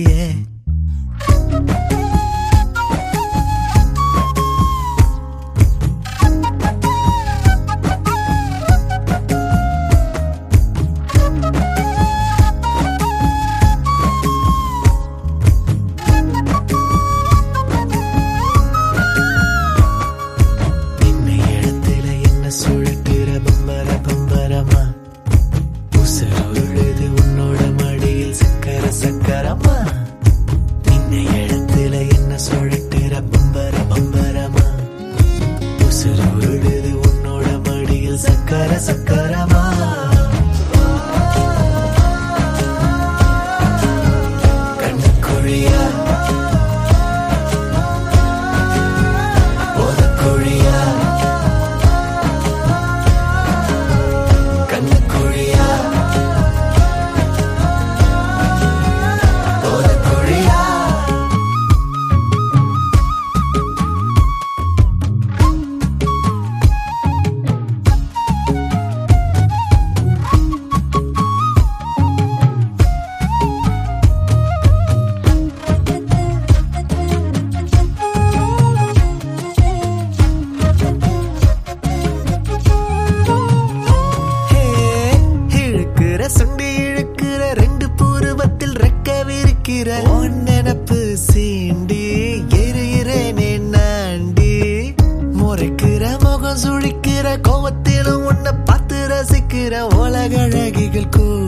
இல்லையே. சுழட்டுற பம்பர பம்பரமா உசருழுது உன்னோட மடியில் சக்கர சக்கரமா. நின்ன இடத்துல என்ன சுழட்டுற பம்பர பம்பரமா உசருழுது உன்னோட மடியில் சக்கர சக்கரமா. கண்ணுக்குழியா போதக்குழியா சுண்டி இழுக்கிற ரெண்டு பூர்வத்தில் ரெக்கவிருக்கிற நெனப்பு சீண்டி எரிகிறேனே நாண்டி. முறைக்கிற முகம் சுழிக்கிற கோவத்திலும் உன்னை பார்த்து ரசிக்கிற உலகழகிகள் கூட